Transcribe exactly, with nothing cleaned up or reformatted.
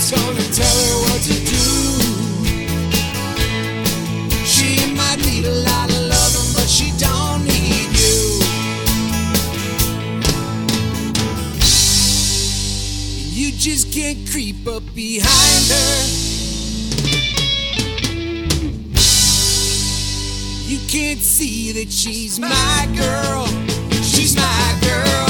gonna tell her what to do. She might need a lot of loving, but she don't need you. You just can't creep up behind her. You can't see that she's my girl. She's my girl.